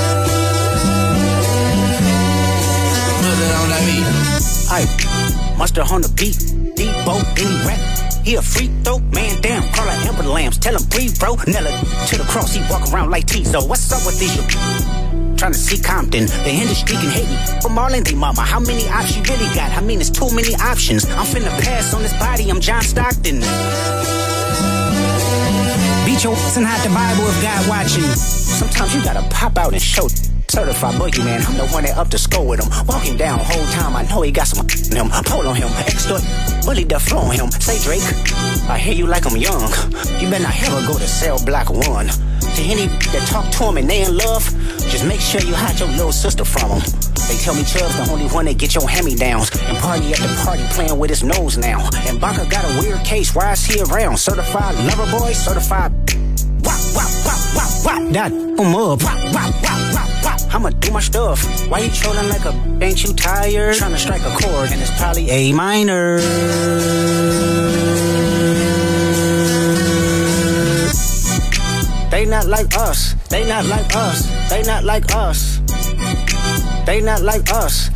Hey, Monster on the beat, Debo, any rap. He a free throw, man damn, call out Amber Lambs, tell him breathe, bro. Nella to the cross, he walk around like Tizo. What's up with these? Trying to see Compton, the industry can hate me. From Marlon D. Mama, how many options you really got? I mean, it's too many options. I'm finna pass on this body, I'm John Stockton. Beat your ass and hide the Bible if God watching. Sometimes you gotta pop out and show Certified boogeyman, I'm the one that up to score with him. Walking down whole time, I know he got some in him. Pull on him, extort, bully the flow on him. Say Drake, I hear you like I'm young. You better not ever go to cell block 1. To any that talk to him and they in love, just make sure you hide your little sister from him. They tell me Chubb's the only one that get your hand-me-downs. And party at the party playing with his nose now. And Baka got a weird case, why is he around? Certified lover boy, certified wop, wop, wop, wop, wop. That up, wop, wop, wop, wop, wop. I'ma do my stuff. Why you trolling like a ain't you tired? Trying to strike a chord and it's probably A minor. They not like us. They not like us. They not like us. They not like us.